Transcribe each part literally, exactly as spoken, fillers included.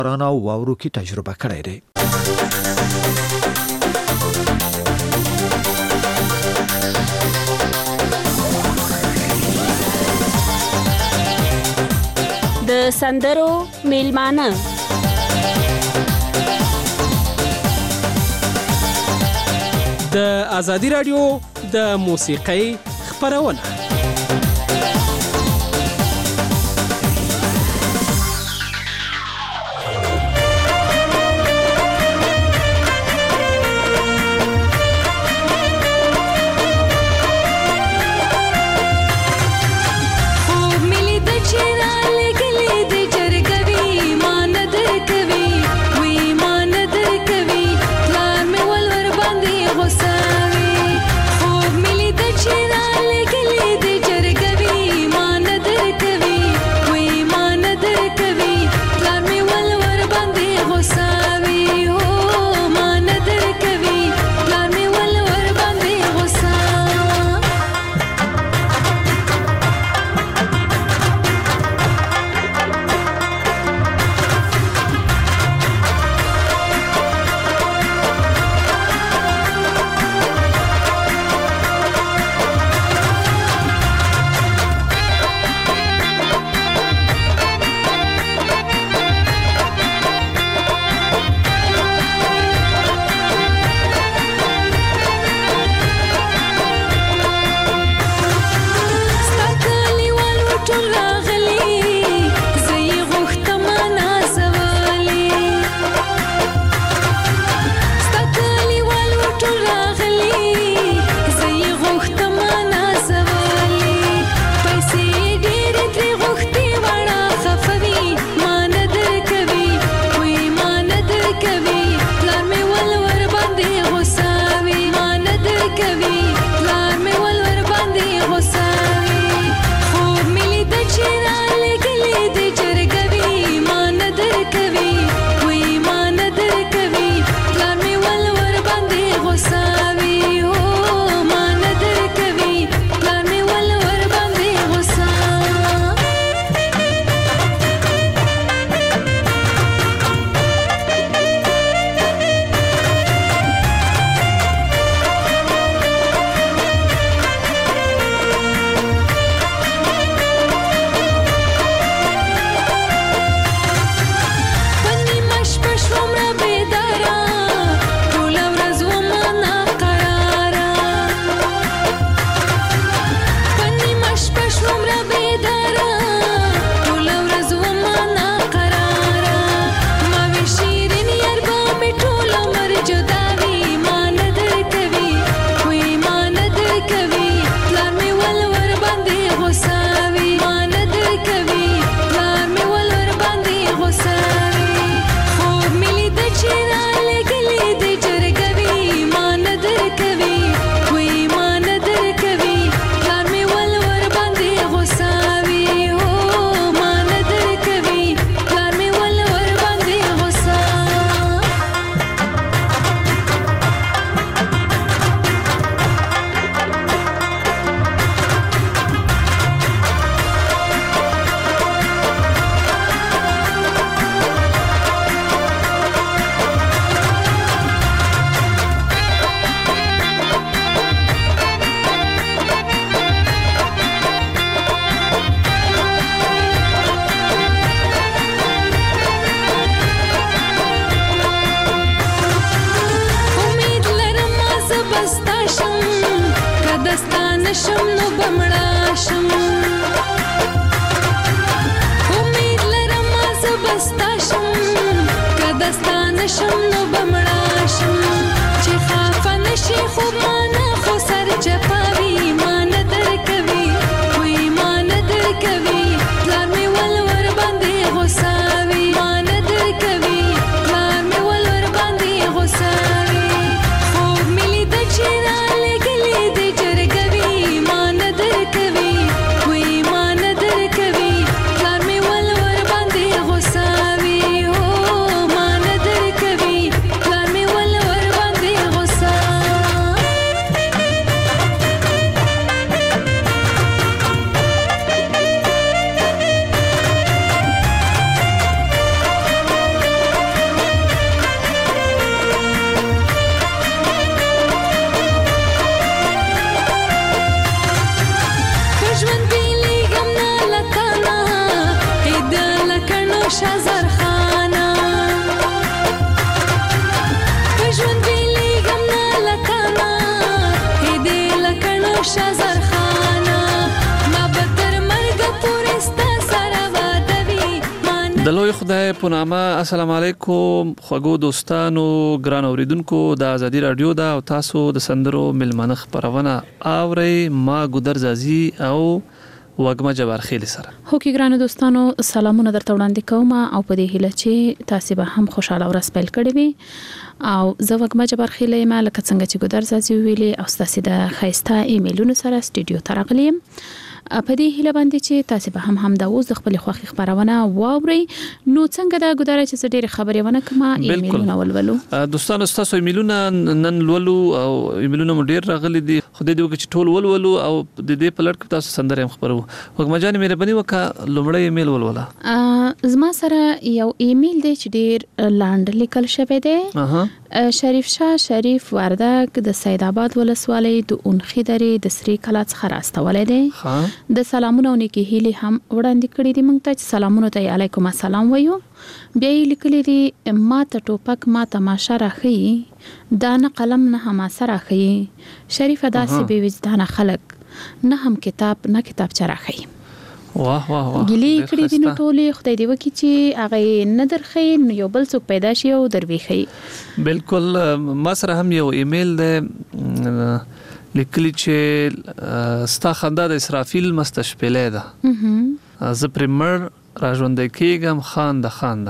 باران او واورو کې تجربه کړی دی. د سندرو میلمانه د آزادی رادیو د موسیقۍ خپرونه. راشه زرخانه ما به تر مرګ پورې ستا سره واده وي د لوی خدای په نامه. السلام علیکم خوږو دوستانو ګران اوریدونکو د ازادي رادیو دا او تاسو د سندرو ملمنه خبرونه اوري. ما ګودر زازي او وګما جبار خیل سره. هو کې ګران دوستانو سلامونه درته وړاندې کوم او په دې هیله چې تاسو به هم خوشاله او رسپیل کړی وي. او زه وګما جبار خیل یم لکه څنګه چې ګودر زازي ویلي او تاسو د خیسته ایمیلونو سره سټوډیو ته راغلیم. په دې هیله باندې چې تاسو به هم هم د اوس د خپل خوخي خبرونه واوري. نو څنګه دا ګودره چې ډېر خبرې ونه کما ایمیلونه ولولو. دوستانو تاسو ایمیلونه نن ولولو او ایمیلونه مو ډېر راغلي دي. خو دې وګ چې ټول ولولو او د دې په لړ کې تاسو سندره هم خبرو. وګما جان مهرباني وکړه لومړی ایمیل ولوله. زما سره یو ایمیل دی چې ډېر لاند لیکل شوی دی. شریف شاه شریف وردک د سید آباد ولسوالۍ د اونخې درې د سری کلا څخه راستولې دی. د سلامونه نیکی هیله هم وړاندې کړې دي. موږ ته سلامونه ته علیکم السلام وایو. بیا یې لیکلي دي ما ته ټوپک ما تماشا راخی دا نه قلم نه هم سره راخی شریف داسې به وجدان خلق نه هم کتاب نه کتاب چر راخی. واه واه واه ګلی کړي دي نو ټولې خدای دی وکي چې هغه نه درخې یو بل څوک پیدا شي او درويخي. بالکل ما سره هم یو ایمیل ده لیکلی چې ستا خندا د اسرافیل مستشپلې ده زه پرمر راژوندې کېږم خان د خان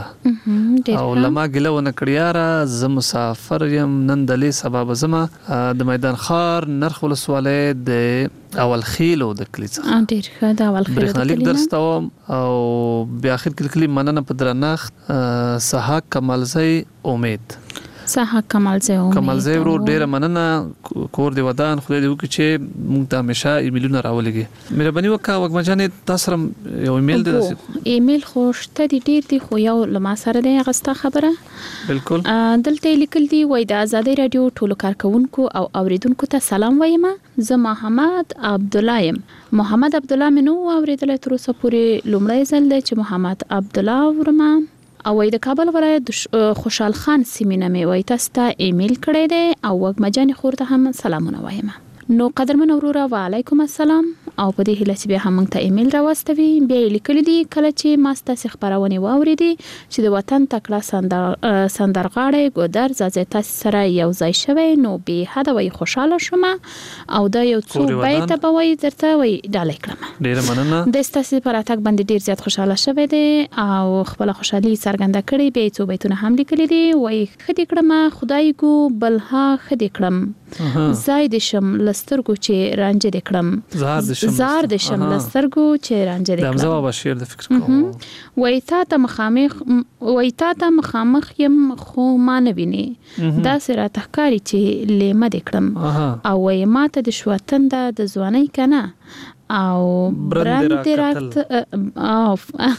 ده او لما ګله ونه کړیاره زه مسافر یم نن دلې سبب زما د میدان خار نرخ ولسوالۍ د اول خیلو د کلی څخه ډېر ښه د اول خیلو د کلی درستوم او بیا اخر کې کلی مننه په درنښت سحاق کمالزی امید سحاق کمالزی امید کمالزی ورو ډیره مننه کور دی ودان خدای دې وکړي چې موږ ته همیشه ایمیلونه راولېږي. مهرباني وکړه وګما جانې تاسو سره یو ایمیل دی. ایمیل خو شته دي ډېر دي خو یو لما سره دی هغه ستا خبره. بالکل دلته لیکل دي وای د ازادي رادیو ټولو کارکونکو او اوریدونکو ته سلام وایم. زه محمد عبد الله یم. محمد عبد الله مې نو اوریدل تر اوسه پورې لومړی ځل دی چې محمد عبد الله ورما او د کابل ولایت خوشحال خان سیمینه مې وای تاسو ته ایمیل کړی دی او وګما جان خورته هم سلامونه وایم. نو قدرمن وروره وعلیکم السلام او په دې هیله چې به هم ته ایمیل راوستوي. بیا لیکل دي کله چې ما ستاسو خبرونه واوریدي چې د وطن تکړه سندر سندرغاړی ګودر زازي تاسو سره یو ځای شوی نو به حدا وای خوشاله شوم او دا یو څو بیت به وای درته وای ډالې کړم. ډیر مننه. د ستاسو پر اتاک باندې ډیر زیات خوشاله شوی دی او خپل خوشحالي څرګنده کړي. به څو بیتونه هم لیکلي دي وای خدي کړم خدای کو بلها خدي کړم زاید شم لسترګو چې رانجه دکړم زار د شم زار د شم لسترګو چې رانجه دکړم. د امزه بابا شعر د فکر کوم وای تا ته مخامخ وای تا ته مخامخ يم خو ما نه ویني دا سره تخکاری چې لیمه دکړم او وای ما ته د شوتند د ځواني کنه او برند راکت او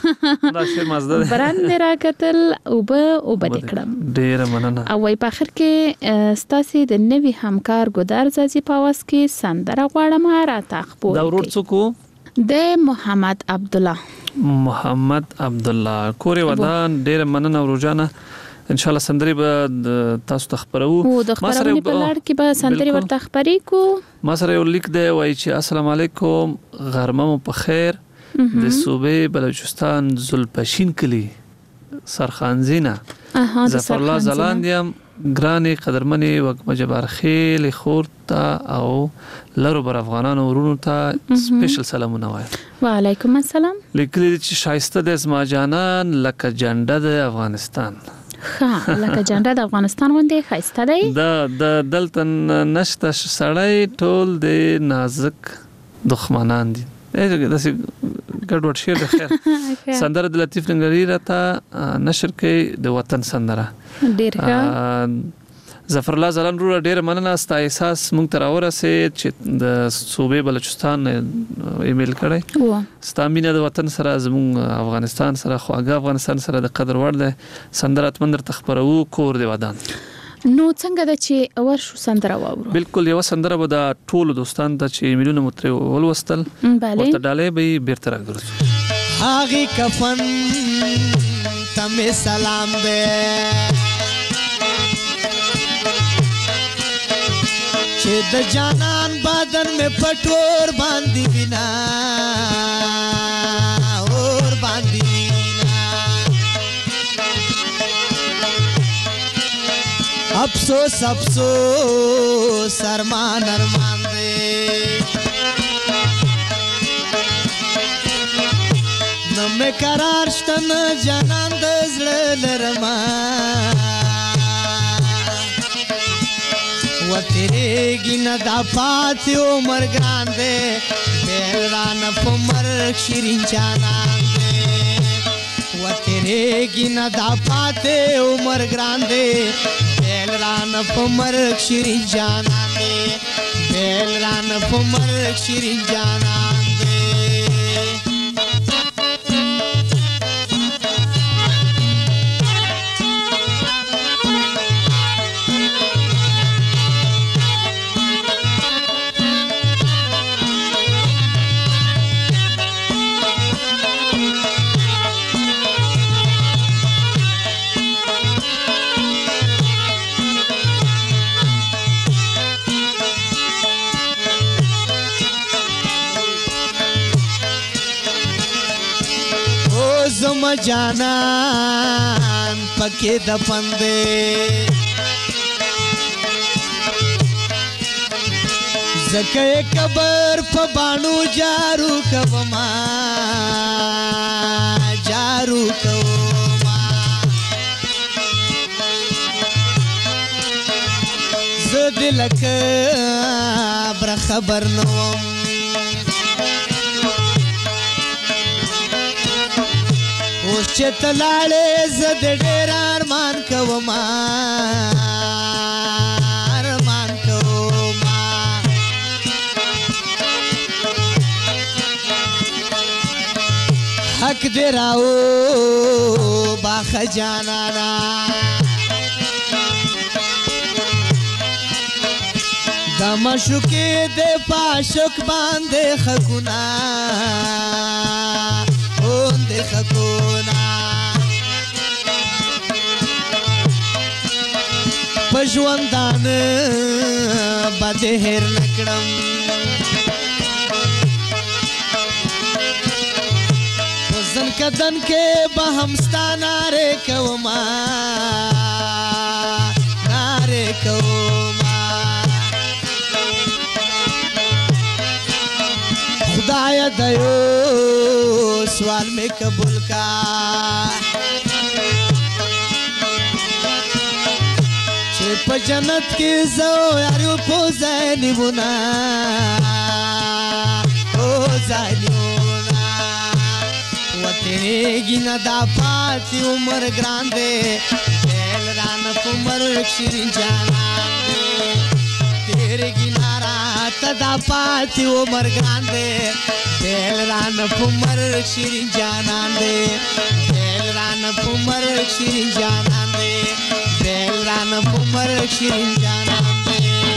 دا شعر مزده برند راکتل او به او به دکړم. ډیر مننه. او وای په اخر کې ستاسو د نوي همکار ګودر زازي پاوس کې سندره غواړم را تخبو دا ورور څوک د محمد عبد الله محمد عبد الله کور ودان ډیر مننه ورجانه ان شاء الله سندري به تاسو ته خبرو. او د خبرونې په لړ کې به سندري ورته خبري کو. ما سره یو لیک دی وای چې السلام علیکم غرمه مو په خیر د صوبې بلوچستان زلپشین کلی سرخانزینه ظفر الله زلاندیم ګراني قدرمنې وګما جبار خیل خورتا او لرو بر افغانانو ورونو ته سپیشل سلامونه وایم. وعلیکم السلام. لیکلي چې شایسته د اسما جانان لکه جنډه د افغانستان. ښه لکه جنډه د افغانستان غوندې ښایسته دی. د د دلته نشته سړی ټول د نازک دښمنان دي. داسې ګډوډ شعر د خیر سندره د لطیف ننګري راته نشر کې د وطن سندره ډیر ښه. ظفر الله زلان رو ډیر مننه ستا احساس مونږ ته راورسېد چې د صوبې بلوچستان ایمیل کړی و ستا مینه د وطن سره زموږ افغانستان سره خواږه افغانستان سره د قدر وړ ده سندره اتمن درته خبرو کور دی ودان. نو څنګه د چې اور شو سندره واورو. بالکل یو سندره به د ټولو دوستان ته چې ایمیلونه متر ولوستل ورته ډالې به بیرته راګرځو. هاغي کفن تم سلام دے چې د جانان بدن میں پټور باندې وینا اور باندې وینا افسوس افسوس ارمان ارمان دے نمې قرار شته نه جانان د زړه لرما و تیرېږي نه دا پاتې عمر ګران دی بیل رانه په مرګ شیرین جانان دی و تیرېږي نه دا پاتې عمر ګران دی بیل رانه په مرګ شیرین جانان دی بیل رانه په مرګ شیرین جانان دی زما جانان پکې دفن دی زکه قبر په باڼو جارو کوما جارو کوما زه دې لکه بر خبر نوم اوس چې تلاړې زه د ډېر ارمان کوما ارمان کوما حق دې راو باخه جانانا د مشوکې د پاشک باندې خکونا اوندې خکونا په ژوندان به دې هېر نه کړم په زن کدن کې به هم ستا نارې کوما نارې کوما خدایا د یو سوال میں قبول کا چې په جنت کې زو یارو په ځانیونه او ځانیونه وتهږي نه دا پاتې عمر ګران دی دل رانه په مرګ شیرین جانان دی تیرې ګنارا ته دا پاتې عمر ګران دی بیل رانه په مرګ شیرین جانان دی بیل رانه په مرګ شیرین جانان دی بیل رانه په مرګ شیرین جانان دی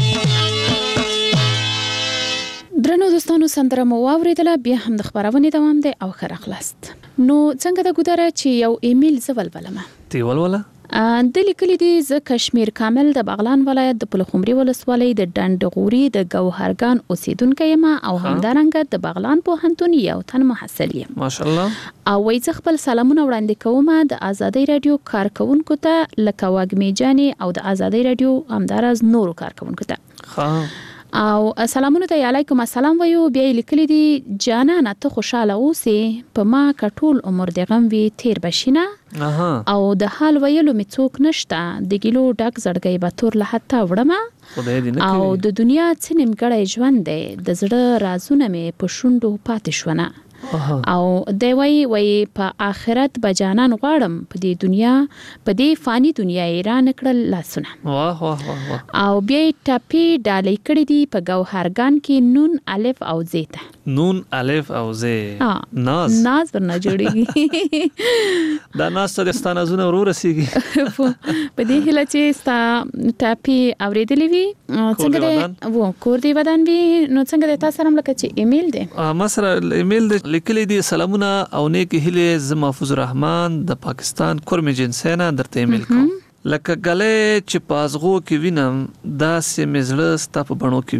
درنو دوستانو سندره مو واورېدله بیا هم د خبرونې دوام دی او ښه راغلاست نو څنګه د ګودره چې یو ایمیل زه ولولمه تی ولوله د لیکلي دي زه کشمیر کامل د بغلان ولایت د پلخمري ولسوالۍ د ډنډغوري د ګوهرګان اوسیدونکی یم او همدارنګه د بغلان پوهنتون یو تن محصل یم ماشاءالله او وایي زه خپل سلامونه وړاندې کوم د ازادۍ راډیو کارکونکو ته لکه وږمې جانې او د ازادۍ راډیو همداراز نورو کارکونکو ته ښه او سلامونه ته علیکم السلام ویو بیا لیکلي دي جانانه ته خوشاله اوسې په ما کټول عمر د غم وی تیر بشینه او د حال ویلو می څوک نشته د ګلو ډک زړګي به تور له حتا وړمه او د دنیا څنیم ګړی ژوند دی د زړه رازونه می په شونډو پاتې شونه او دی وای وای په آخرت بجانان غواړم په دې دنیا په دې فانی دنیا ایران کړل لاسونه واه واه واه او بیا ټاپی ډالې کړې دي په ګوهرګان کې نون الف او زیته نون الف او زی ناز ناز ورنه جوړیږي دا ناز ته د ستانازونه ورو رسیږي په دې هله چې ستا ټاپی اوریدلې وي څنګه ده وو کور دی ودان وی نو څنګه ده تاسو سره لکه چې ایمیل دی ما سره ایمیل دی لیکلي دي سلامونه او نیک هیله ز محفوظ الرحمن د پاکستان کورم جنسینا درته ایمیل کوم لکه ګلې چې پازغو کې وینم داسې مې زړه ستا په بڼو کې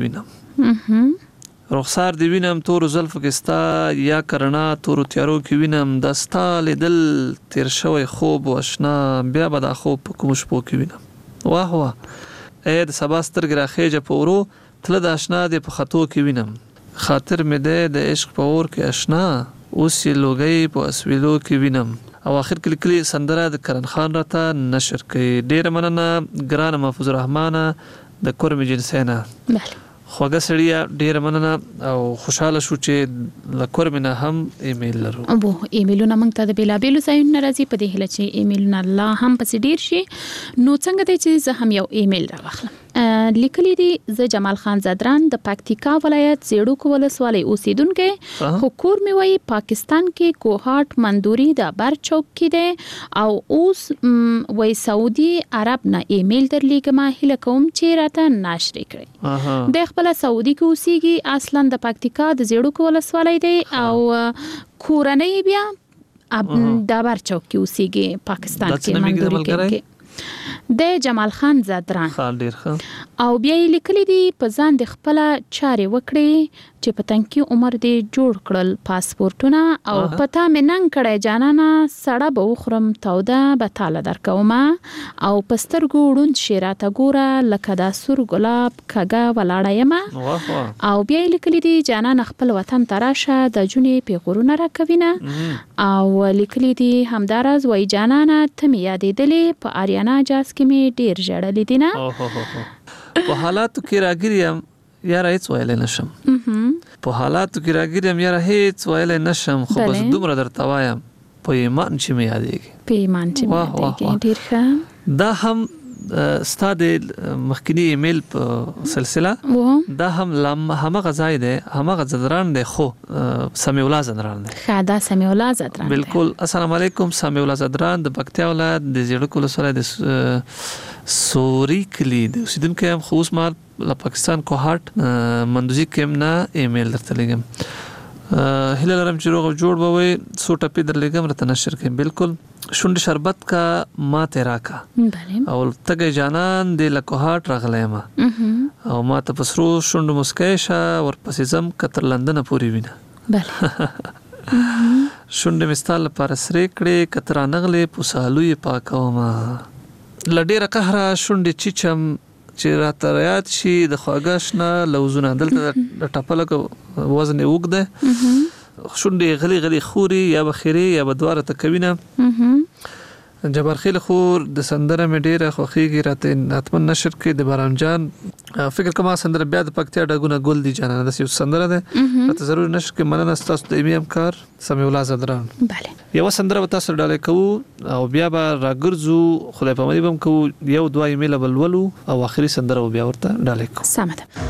وینم رخسار دی وینم تورو زلفو کې ستا یا کرنا تورو تیارو کې وینم دا ستا لیدل تیر شوی خوب و اشنا بیا به دا خوب په کومو شپو کې وینم واه واه ای د سبا سترګې راخیږه په ورو تله د اشنا دی په خطو کې وینم خاطر مې دی د عشق په اور کې اشنا اوس یې لوګۍ په اسویلو کې وینم او اخر کې لیکلي سندره د کرن خان راته نشر کړي. ډیره مننه ګرانه محفوظ الرحمانه د کورمې جنسینا. بله خوږه سړیه ډیره مننه او خوشاله شو چې له کورمې نه هم ایمیل لرو. ابو ایمیلونه موږ ته د بیلابیلو ځایونو نه راځي په دې هیله چې ایمیلونه لا هم پسې ډیر شي. نو څنګه دی چې زه هم یو ایمیل راوخلم. لیکلی دی زه جمال خان زدران د پکتیکا ولایت زیړوک ولسوالۍ اوسیدونکی خو کور مې وایي پاکستان کې کوهاټ مندوري د بر چوک کې دی او اوس وایي سعودي عرب نه ایمیل درلیږم هیله کوم چې راته ناشرې کړئ. د خپل سعودي کې اوسېږي اصلا د پکتیکا د زیړوک ولسوالۍ دی او کورنۍ بیا د بر چوک کې اوسېږي پاکستان کې مندوري کې د جمال خان زدران خال ډیر ښه او بیا یې لیکلي دي په ځان د خپل چارې وکړي چې په تنکي عمر دې جوړ کړل پاسپورتونه او پتا مې نن کړه جانانا سړه به وخورم توده به تاله درکوم او پسترګو وړوند شیراته ګوره لکه دا سور ګلاب کګه ولاړه یم او بیا یې لیکلي دي جانانا خپل وطن ته راشه د جونې پیغورونه راکوینه او لیکلي دي همداراز وای جانانا ته مې یادېدلې په آریانا جاز کې مې ډیر ژړلې دي نه په حالاتو کې راګریم یاره هیڅ ویلی نشم په حالاتو کې راګریم یاره هیڅ ویلی نشم خو بس دومره درته وایم په ایمان چې مې یادېږي په ایمان چې مې یادېږي ډیر ښه. دا هم ستا د مخکنی ایمیل په سلسله دا هم همغه ځای دی همغه زدران دی خو سمیع الله زدران دی. ښه دا سمیع الله زدران دی. بالکل. السلام علیکم سمیع الله زدران د پکتیا ولایت د زیړوک ولسوالۍ د سوري کلی د اوسیدونکی یم خو اوس مهال له پاکستان کوهاټ مندوزي کې نه ایمیل درته لیږم. هیله لرم چې روغ او جوړ به وي څو ټپې درلیږم راته نشر کړئ. بالکل. شونډې شربت کا ماته راکا او تګی جانان دی له کوهاټ راغلی یم او ما ته په سرو شونډو مسکی شه ورپسې ځم که تر لندنه پورې وینه شونډې مې ستا لپاره سرې کړې که ته رانغلې په سالو یې پاکومه له ډېره قهره شونډې چیچم چې راته یاد شي د خواږه شنه لوزونه دلته د ټپه لکه وزن یې اوږد دی شونډې غلی غلی خوري یا به خیرې یا به دواره ته کوینه. جبار خیل خور د سندره مې ډیره خوښیږي راته حتمن نشر کړي د باران جان فکر کوم سندره بیا د پکتیا ډګونه ګل دی جانانه د یو سندره ده راته ضرور نشر کړي. مننه ستاسو د ایمیم کار سمیع الله زدران. bale یو سندره به تاسو ډالې کوو او بیا به راګرځو خدای په مری بم کوو یو دوه ایمیل بلولو او اخري سندره بیا ورته ډالې کوو. سمه ده.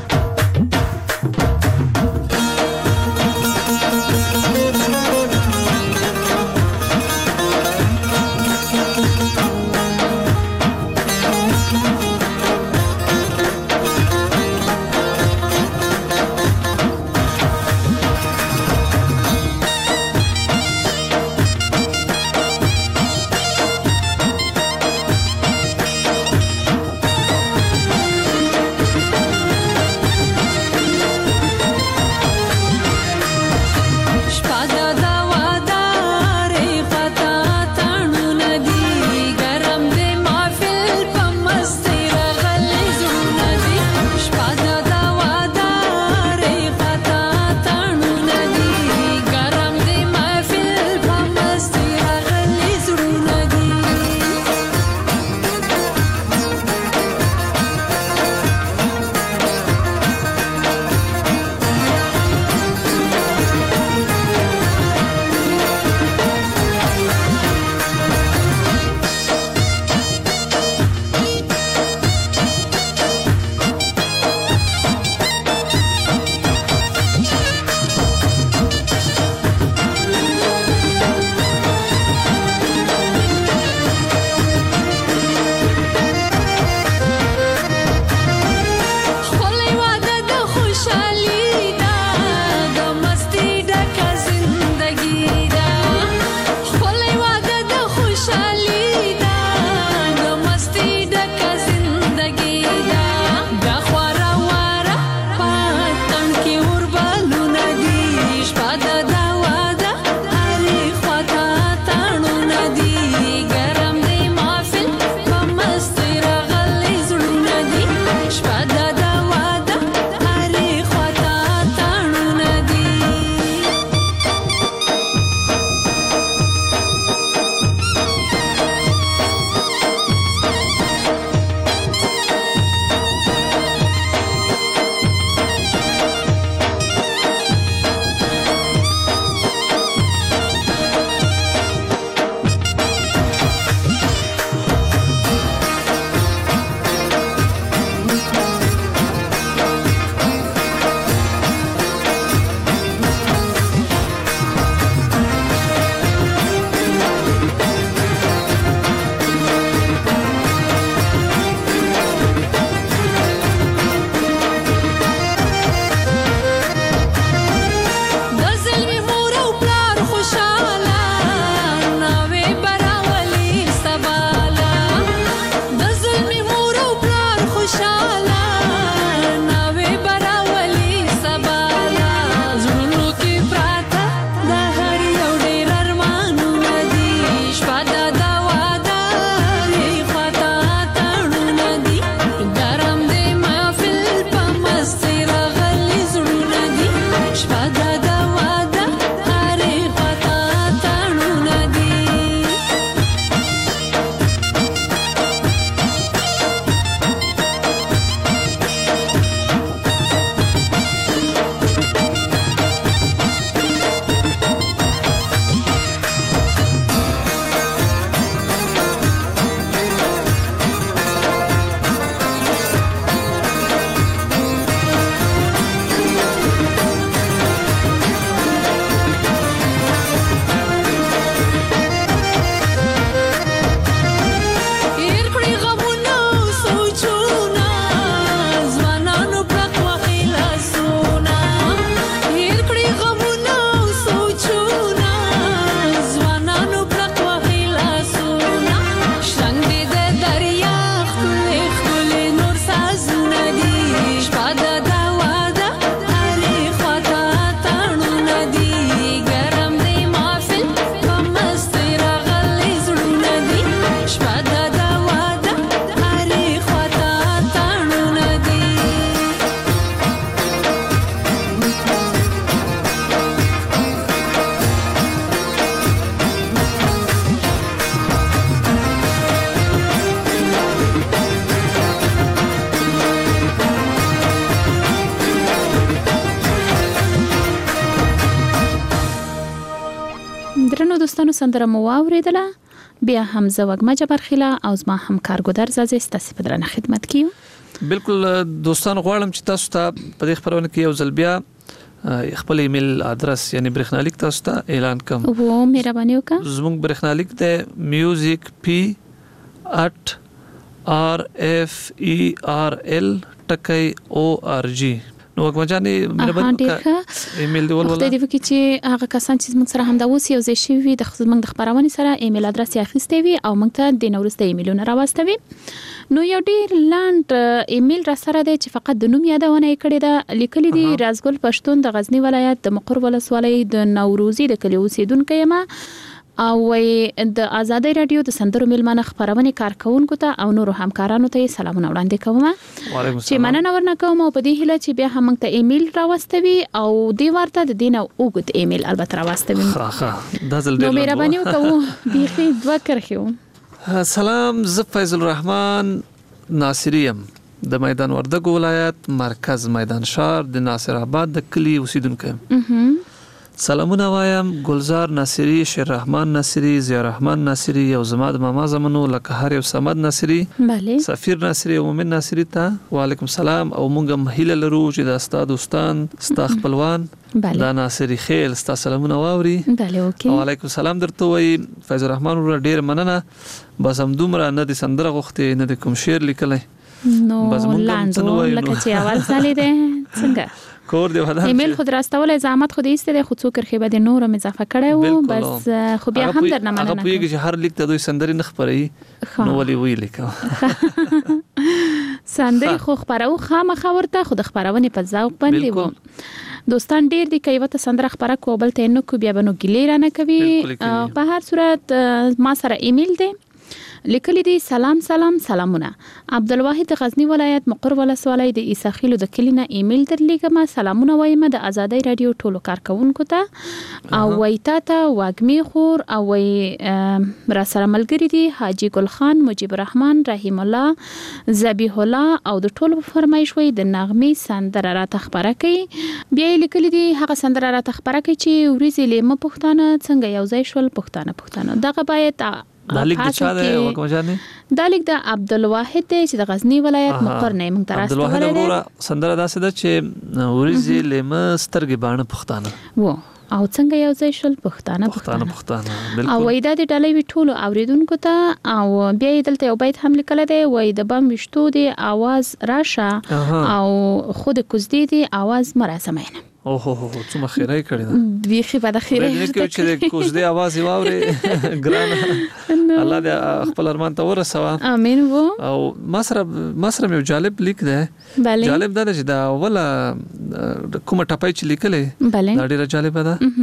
دوستانو سندره مو واوریدله. بیا هم زه وګما جبرخیله او زما همکار ګودر زازې ستاسو په درنه خدمت کیو. بالکل دوستان غواړم چې تاسو ته په دې خبرونه کې یو ځل بیا خپل ایمیل ادرس یعنی برېښنالیک تاسو ته اعلان کوم. وو مهرباني وکړه. زموږ برېښنالیک د میوزیک پی at r f e r l ټکی او ار جی. نو وګما جانې مهرباني وکړه ایمیل دی ولوله. خدای دې وکړي چې هغه کسان چې موږ سره هم دا اوس یو ځای شوي وي د موږ د خبرونې سره ایمیل ادرس یې اخیستی وي او موږ ته د نورسته ایمیلونه راوستوي. نو یو ډیر لاند ایمیل را سره دی چې فقط د نوم یادونه یې کړې ده. لیکلي دي رازګل پښتون د غزنی ولایت د مقر ولسوالۍ د نوروزي د کلی اوسیدونکو یم او د آزادۍ رادیو د سندرو میلمانه خبرونه کارکونکو ته او نورو همکارانو ته سلامونه وړاندې کوم. وعلیکم السلام. چې مننه ورنه کوم او په دې هیله چې بیا هم ته ایمیل راوستوي او دی ورته د دینه اوګد ایمیل البته راوستوي. ها ها دا ځل ډیر نو مهرباني وکړو بیخي دوه کرخیو. سلام، زه فیض الرحمن ناصری یم د میدان وردګو ولایت مرکز میدان شهر د ناصر آباد د کلی اوسیدونکو یم. سلامونه وایم ګلزار ناصری، شیر رحمان ناصری، ضیا رحمان ناصری او زما د ماما زمنو لکه هر یو صمد ناصری، بله سفیر ناصری او مومن ناصری ته وعلیکم السلام. او مونږ هم هیله لرو چې د استاد دوستان ستا خپلوان دا ناصری خیل ستا سلامونه واوري. بله اوکې. وعلیکم السلام درته وای فیض الرحمن ور ډیر مننه. بس هم دومره نه د سندره غوښتي نه د کوم شعر لیکلای. نو لاندو لکه چې اول ځلې ده څنګه کور دی ودان ایمیل خود راستول زحمت خود ایسته ده خود څوک رخي بده نور هم اضافه کړي وو بس خو بیا هم درنه مننه. هغه پوهیږي چې هر لیک ته دوی سندري نه خبري نو ولي وی لیکو سندري خو خبرو خامخا ورته خود خبرونه په ذوق باندې وو. دوستان ډیر دي کوي وته سندره خبره کوبل ته نو کو بیا بنو ګلی را نه کوي. په هر صورت ما سره ایمیل دی لیکلی دی سلام سلام سلامونه. عبدالواحد غزنی ولایت مقر ولسوالۍ د عیسی خیلو د کلینا ایمیل درلیږم. سلامونه وایم د آزادۍ رادیو ټولو کارکونکو ته او وایتا ته واګمی خور او وای را سره ملګری دي حاجی ګل خان، مجيب الرحمن، رحیم الله، ذبیح الله او د ټولو فرمایش وای د نغمې سندره را تخبره کوي. بیا لیکلی دی هغه سندره را تخبره کوي چې ورځې لیمه پښتانه څنګه یو ځای شول پښتانه پښتانه دغه باید دا لیک د چا دی وکم جانې؟ دا لیک د عبدالواحد دی چې د غزنی ولایت مقر نه موږ تراسته ولې عبدالواحد وروره سندره داسې ده چې ورځې لیمه سترګې باڼه پښتانه وو او څنګه یو ځای شول پښتانه پښتانه پښتانه بالکل. او وای دا د ډلې وی ټولو اوریدونکو ته او بیا دلته یو بیت هم لیکل دی وای د بم وشتو دی आवाज راشه او خود کوزدي دی आवाज مراسمینه. او هو هو څومره خیرای کړی دا بیخي په دخیره دې کې چې کوزدي आवाज واوري ګرانه الله دې خپل ارمان ته ورسوه. امين وو. او ما سره ما سره یو جالب لیک ده. جالب ده چې دا اوله کومه ټپای چې لیکلې دا ډیره جالب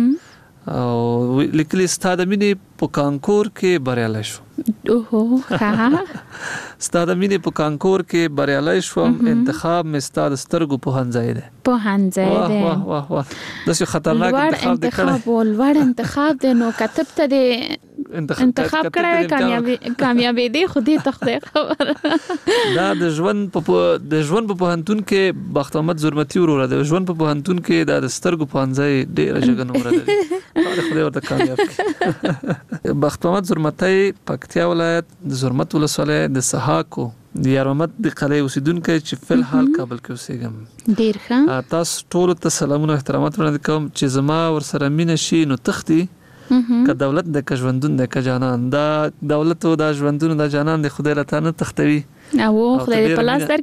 ده او لیکلي ستاد مینې په کانکور کې بریالي شو. اوه ها ستاد مینې په کانکور کې بریالي شو. انتخاب مې ستاد سترګو په هنځای ده په هنځای ده. واه واه واه دا څه خطرناک انتخاب دی کړی. ولوړ انتخاب دی نو کتب ته دی انتخاب کړی کامیابی کامیابی دی خو دې تخته خبر دا د ژوند په د ژوند په پوهنتون کې بخت احمد زرمتی وروره د ژوند په پوهنتون کې د سترګو په هنځای ډېر ژغن وره دی خدای ورته کامیاب کړي. بخت احمد زرمتی پکتیا ولایت زرمت ولسوالۍ د سحاکو د یارمت د قلعه اوسیدونکو چې فل حال کابل کې اوسېږم. ډیر ښه. تاسو ټول ته سلامونه احترامات وړاندې کوم چې زما ور سره مینه شي نو تختی که دولت د که ژوندون د که جانان دا دولت او د ژوندون د جانان د خدای له نه تختوي او خدای په لاس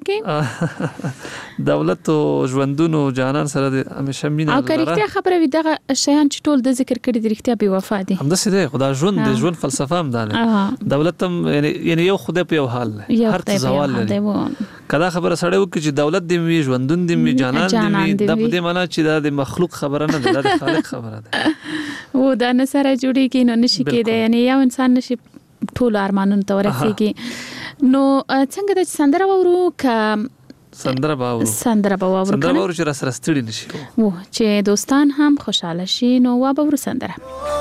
درکې دولت او ژوندون او جانان سره د همیشه مینه او کریختیا خبره وي دغه شیان چې ټول د ذکر کړي د رښتیا بي وفا دي هم دسه دی خدای ژوند د ژوند فلسفه هم ده. دولت هم یعنی یو خدای په یو حال هر څه زوال لري. کدا خبره سره وکړي چې دولت دې وي ژوندون دې وي جانان دې وي د دې معنا چې د مخلوق خبره نه ده د خالق خبره ده. و دا نه سره جوړي کې نو نشي کېده یعنی یو انسان نشي ټول ارمانونو ته ورسېږي. نو څنګه د سندره وورو ک سندره باور سندره باور سندره باور چې را سره ستړي نشي و چې دوستان هم خوشاله شي نو وا باور سندره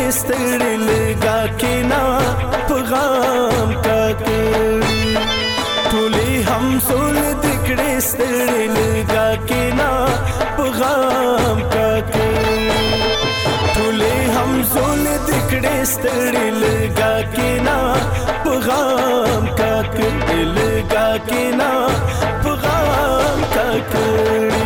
ستړي لګا کینا پیغام کا کړي ټولې هم سول دکړې ستړي لګا کینا پیغام کا کړي ټولې هم سول دکړې ستړي لګا کینا پیغام کا کړي لګا کینا پیغام کا کړي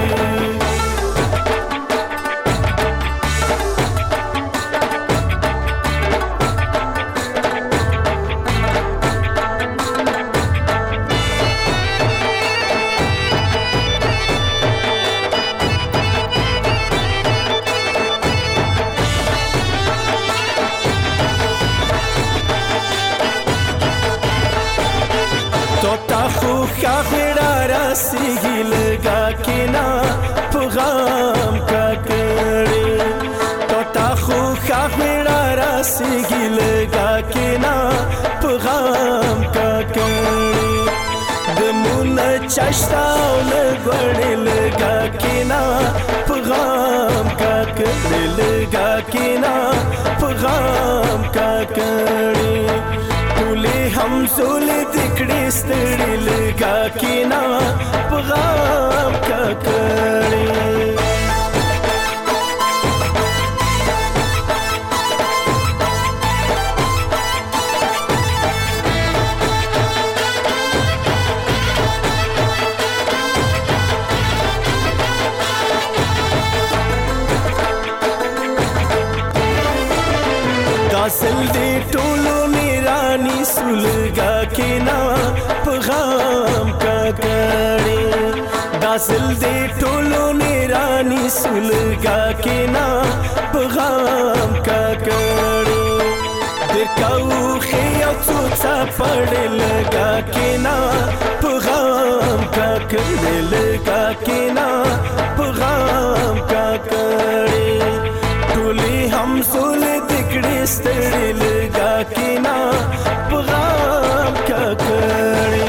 سیږي لګا کینا پیغام کا کړي توتا خو خاطر را سیږي لګا کینا پیغام کا کړي د مون چاشتا لګړې لګا کینا پیغام کا کړي لګا کینا پیغام کا کړي हम सोल दिखड़े स्तड़ी लगा किना पैगाम का करे दासल दे टोलो निरानी सुलगा किना पैगाम का करे दासल दे टोलो निरानी सुलगा किना पैगाम का करे दिखाऊ खिया चोचा पड़ लगा किना पैगाम का करे लगा किना पैगाम का करे टोली हम सोल दिखड़े स्तड़ी लगा किना पैगाम का करे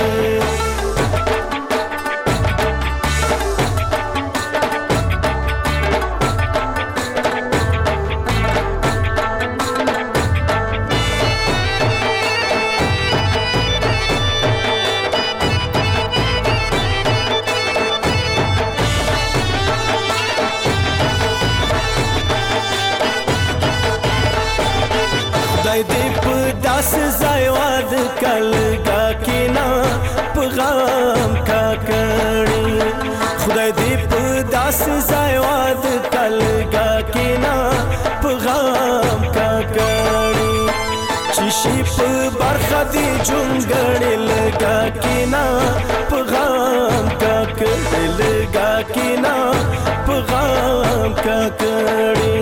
दास जायवाद कल गा किना पैगाम का करे खुदाई दीप दास जायवाद कल गा किना पैगाम का करे चिशी प बरखा दी जुंगड़े लगा किना पैगाम का करे लगा किना पैगाम का करे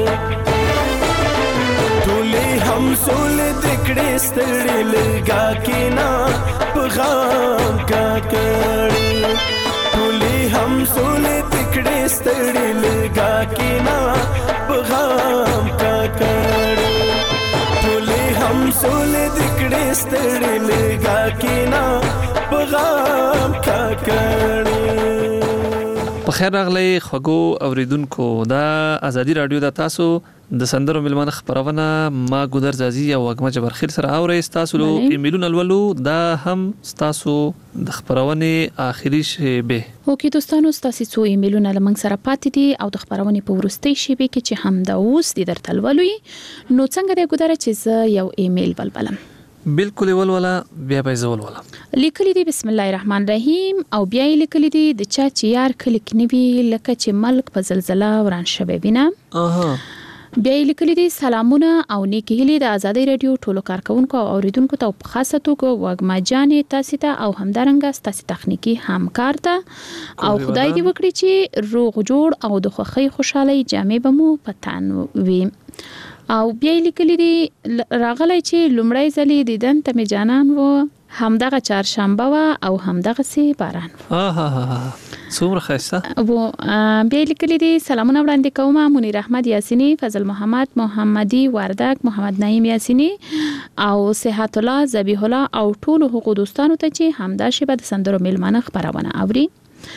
हम सोल दिखड़े स्तड़ी लगा किना पैगाम का करे टोली हम सोल दिखड़े स्तड़ी लगा किना पैगाम का करे टोली हम सोल दिखड़े स्तड़ी लगा किना पैगाम का करे بخیر راغلی خوږو اوریدونکو دا ازادي رادیو د تاسو د سندرو ملمنه خبرونه ما ګودر زازي او وګما جبر خیر سره اوري تاسو له ایمیلونو ولولو دا هم تاسو د خبرونه اخیری شیبه اوکې دوستانو تاسو څو ایمیلونه لمنګ سره پاتې دي او د خبرونه په ورستۍ شیبه کې چې هم دا اوس د درتل ولوي نو څنګه د ګودر چې یو ایمیل بلبلم بالکل ولولا بیا به زول ولا لیکلی دی بسم الله الرحمن الرحیم او بیا لیکلی دی د چا چې یار کلیک نیوی لکه چې ملک په زلزلہ وران شوه وینا اها بیا لیکلی دی سلامونه او نیکی هلی د ازادي رادیو ټولو کارکونکو او اوریدونکو ته په خاصه توګه وګما جانې تاسو ته او همدارنګه تاسو تخنیکی همکار ته او خدای دې وکړي چې روغ جوړ او د خوخي خوشحالي جامې بمو پتان وي او بیا لیکلی دی راغلی چې لومړی ځلې دیدن ته می جانان و همدغه چهارشنبه و او همدغه سي باران ها ها ها څومره خسته او بیا لیکلی دی سلامونه وړاندې کوم منیر احمد یاسینی فضل محمد محمدی وردک محمد نعیم یاسینی او صحت الله ذبیح الله او ټول حقوق دوستانو ته چې همدا شی به د سندرو ملمنه خبرونه اوري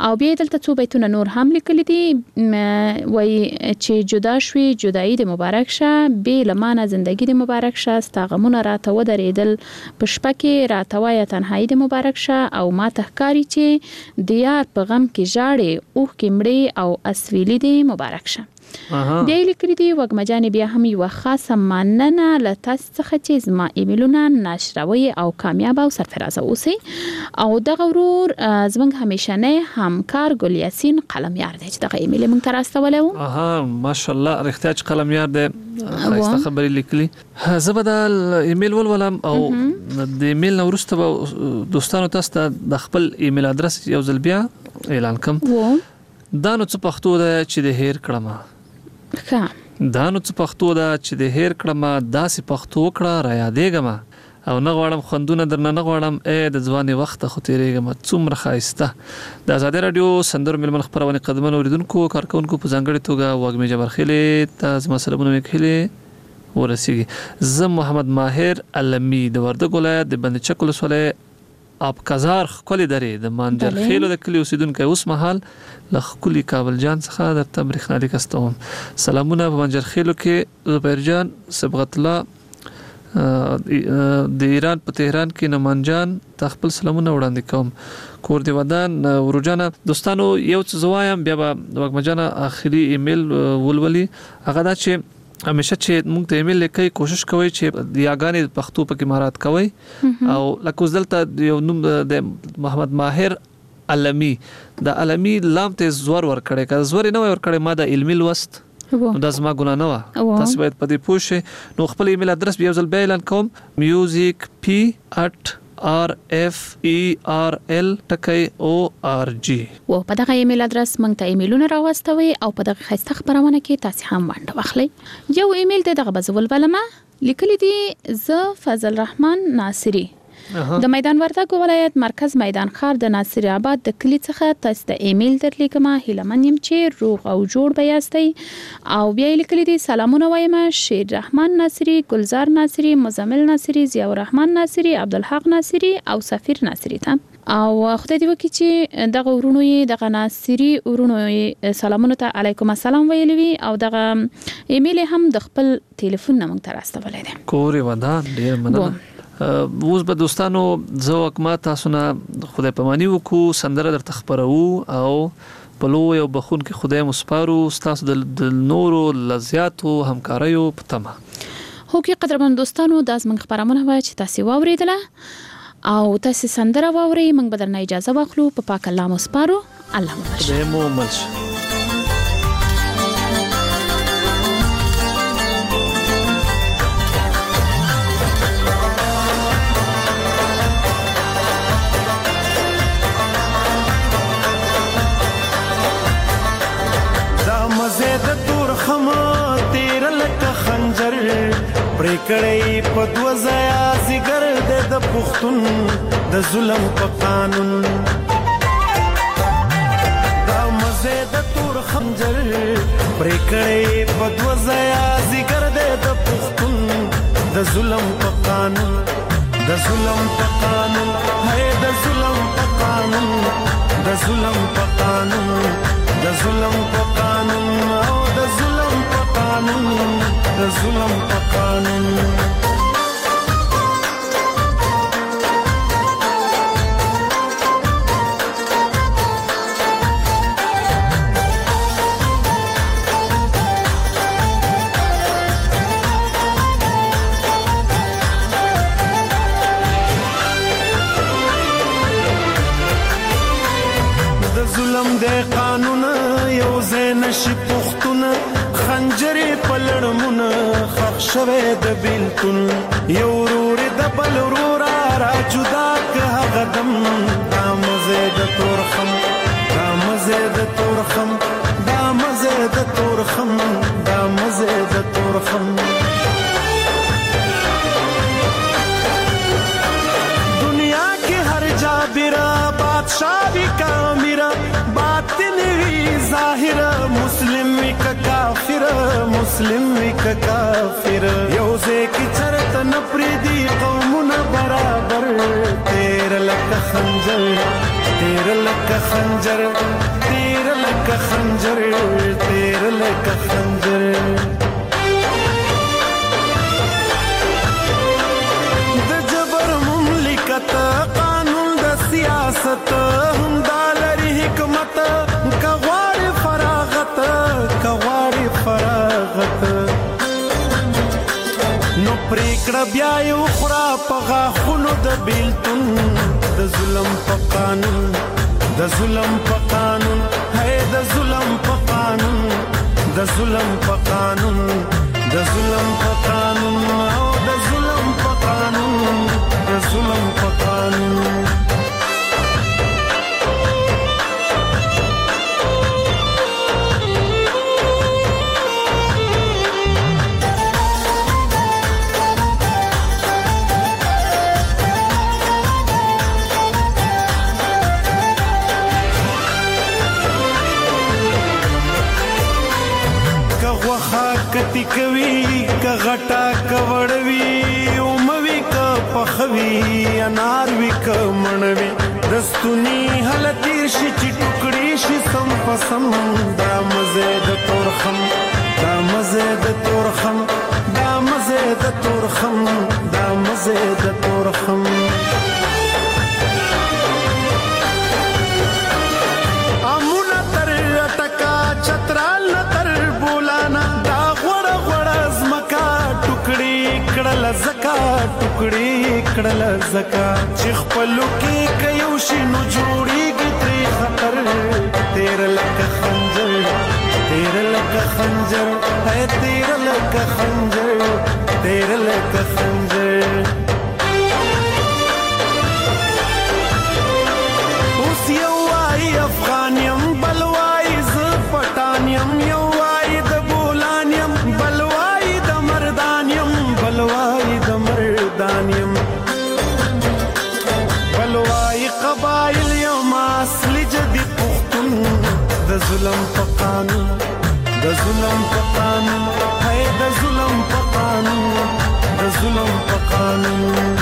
او بیا دلته څو بیتونه نور هم لیکلي دي وای چې جدا شوي جدایي د مبارک شه به لمانه زندگی د مبارک شه استغمونه راته ودرېدل په شپه کې راته وای تنهایی د مبارک شه او ما تهکاری چې د یار په غم کې ژاړې اوه کې مړې او اسویلي د مبارک شه بیا لیکلي دي وګمجانې بیا هم یو خاصه مننه له تاسو څخه چې زما ایمیلونه نشروي او کامیاب او سرفرازه اوسئ او دغه ورور زموږ همیشنی همکار ګل یاسین قلمیار دی چې دغه ایمیل موږ ته راستولی و اها ماشاءالله رښتیا چې قلمیار دی ښایسته خبرې لیکلي زه به دا ایمیل ولولم او د ایمیل نه وروسته به دوستانو تاسو ته د خپل ایمیل ادرس یو ځل بیا اعلان کوم دا نو څه پښتو ده چې د هیر کړمه ښه دا نو څه پښتو ده چې د هیر کړمه داسې پښتو کړه را یادېږمه او نه غواړم خوندونه درنه نه غواړم ای د ځواني وخته خو تېرېږمه څومره ښایسته د ازادي راډیو سندرو مېلمن خپرونې قدمن اورېدونکو کارکوونکو په ځانګړې توګه وږمې جبرخېلې ته زما سلامونه مې کښلې ورسیږي زه محمد ماهر علمي د وردګ ولایت د بند چک ولسوالۍ ابکزار خولي درې د مانجر خېلو د کلی اوسیدونکو اوس مهال له خولي کابل جان څخه د تبریخ نالي کستوم سلامونه په مانجر خېلو کې زبیر جان صبغت الله د ایران په تهران کې نمان جان تخپل سلامونه وړاندې کوم کور دی ودان ورجانه دوستانو یو څه زوایم بیا به وګمجانه اخري ایمیل ولولي هغه دا چې همیشه چې موږ ته ایمیل لیکي کوشش کوئ چې د یاګانې پښتو پکې مهارت کوئ او لکه دلته یو نوم د محمد ماهر علمي د علمي لام ته زور ور کړی که زور نه ور کړی ما د علمي لوست دا زما ګناه نه وه تاسو باید په دې پوه شئ نو خپل ایمیل ادرس بیا یو ځل بیا اعلان کوم میوزیک پی اټ آر اف ای آر ال ټکی او آر جی و په دغه ایمیل ادرس موږ ته ایمیلونه راوستوي او په دغه ښایسته خپرونه کې تاسو هم ونډه واخلئ یو ایمیل د دغه بزول بلمه لیکلي دي زه فضل الرحمن ناصری د میدان وردګ ولایت مرکز میدان ښار د ناصر آباد د کلی څخه تاسو ته ایمیل درلیکم هیلمن یم چې روغ او جوړ به یاستئ او بیا لیکلي دي سلامونه وایم شیر رحمان ناصری ګلزار ناصری مزمل ناصری ضیاء الرحمن ناصری عبدالحق ناصری او سفیر ناصری ته او خدای دې وکړي چې دغه ورونو یې دغه ناصری ورونو یې سلامونه ته علیکم السلام ویلي وي او دغه ایمیل هم د خپل ټلیفون نه موږ ته راستولی دی کورې ودان ډېر مننه اوس به دوستانو زه وکما تاسو نه خدای پاماني وکړو سندره درته خپرو او په لوی او بخون کې خدای مسپارو ستاسو د نورو لزیاتو همکاریو په تمه هو کې قدرمن دوستانو دا زموږ خبرونه وای چې تاسو واوریدله او تاسو سندره واوري موږ به درنه اجازه واخلو په پاک الله مسپارو الله مو خدای مو ملش پریکړې په دوه ځایا زیګر د پښتون د ظلم په قانون دا مزه د تور خنجر پریکړې په دوه ځایا زیګر د پښتون د ظلم په قانون د ظلم په قانون هي د ظلم په قانون د ظلم په قانون د ظلم په قانون او د ظلم په قانون د ظلم په قانون د ظلم د قانون یو زین شي پختونه خنجرې پلړمونه خښ شوه د بیلتون یو ورور د بل ورور را جدا که هغه دم دا مزه د تورخم دا مزه د تورخم دا مزه د تورخم دا مزه د تورخم دنیا کې هر جا بیره بادشاہ بھی کامیرا باطن وی ظاهر مسلم وی کافر مسلم وی کافر یو ځکه چرته نپری دی قومونه برابر تیر تیر لکه خنجر تیر لکه خنجر تیر لکه خنجر تیر لکه خنجر د جبر مملکت قانون د سیاست هم دالری حکمت کغوار فراغت کغوار فراغت نو پریکړه بیا یو خورا پغا خونو د بیلتون د ظلم په قانون د ظلم په قانون هي د ظلم په قانون د ظلم په قانون د ظلم په قانون او د ظلم په قانون د ظلم په قانون کتی کوي کا غټا کوړوي او موي کا پخوي انار وی کا منوي دستونی حالتي شي چې ټوکړي شي سم پسم دا مزه د تورخم دا مزه د تورخم دا مزه د تورخم دا مزه د تورخم امونه تر ټکا چترال تر بولانا کړل زکا ټوکړي کړل زکا چې خپلو کې کيو شي نو جوړيږي ترې خطر تیر لکه خنجر تیر لکه خنجر هي تیر لکه خنجر تیر لکه خنجر اوس یو وايي افغانیم بل وايي ز پټانیم یو وايي د بولانیم بل وايي د مردانیم بلوائی د مردانیم بلوائی قبائل یوم اصلی جدی پختون د ظلم په قانون د ظلم په قانون ہے د ظلم په قانون د ظلم په قانون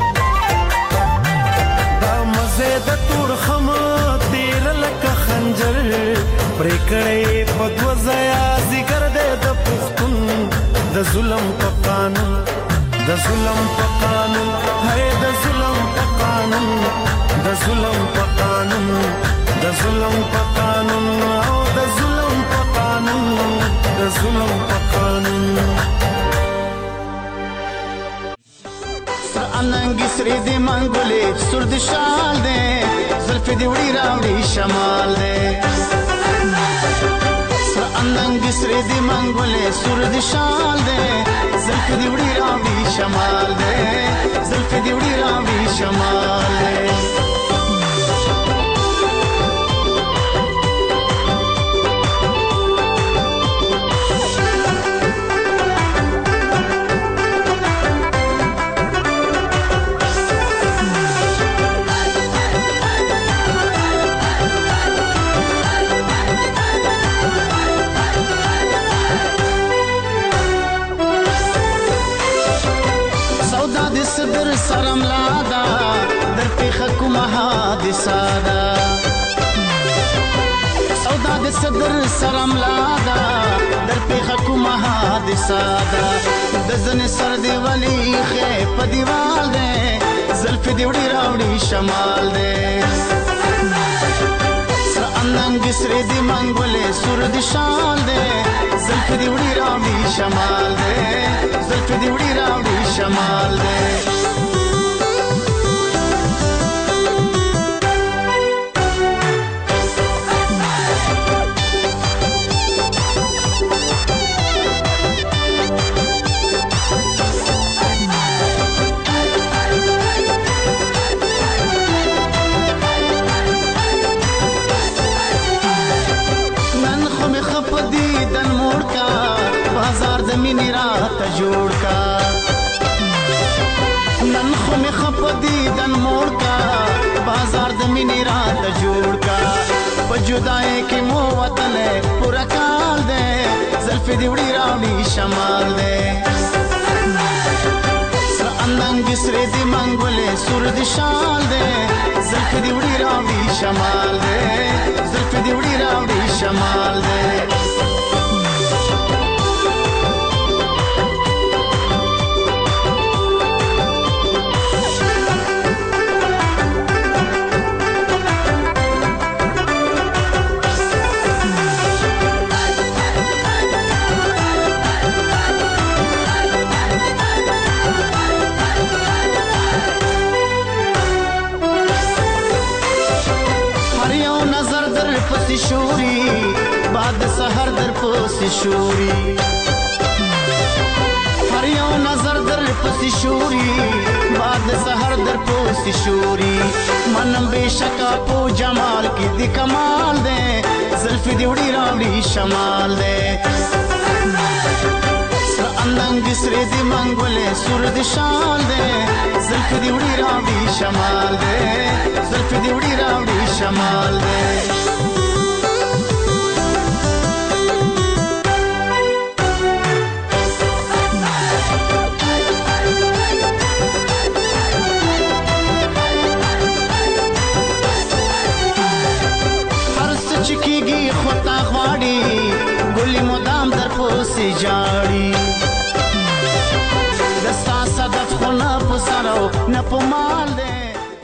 دا مزه د تورخم تیر لکه خنجر پریکړې په دوزیا ذکر دې د پختون د ظلم په قانون د ظلم په قانون ہے د ظلم په قانون د ظلم په قانون د ظلم په قانون او د ظلم په قانون د ظلم په قانون اننګ سری دی منګولې سر د شال دې زلف دی وړي راوړي شمال دې اننګ سری دی منګولې سر د شال دې زلف دی وړي راوړي شمال دې زلف دی وړي راوړي شمال دې صدر سرم لادا در پیخ کوم حادثه دا سودا د صدر سرم لادا در پیخ کوم حادثه دا د زن سر دی ولی خې په دیوال دې زلف دی وړي راوړي شمال دې سر اننګ سری دی منګولې سر دی شال دې زلف دی وړي راوړي شمال دې زلف دی وړي راوړي شمال دې مینی رات جوړ کا نن خو می خپ دی دن موړ کا بازار د مینی رات جوړ کا په جدای کې مو وطن پورا کال دے زلف دی وړي راوړي شمال دے سر اننګ سر دی منګولې سر دی شال دے شمال دے زلف دی وڑی راوڑی شمال دے شوري بعد سحر در پوسی شوري هر یو نظر در پوسی شوري بعد سحر در پوسی شوري منم بشکا پو جمال کی دی کمال دے زلف دی وڑی راوڑی شمال دے سر اندنگ سر دی منگولے سر دی شال دے زلف دی وڑی راوڑی شمال دے زلف دی وڑی راوڑی شمال دے چکیږي خطا غواړي ګلي مدام در پوسې جاړي د ستا صدف خو نه په سر او نه په ما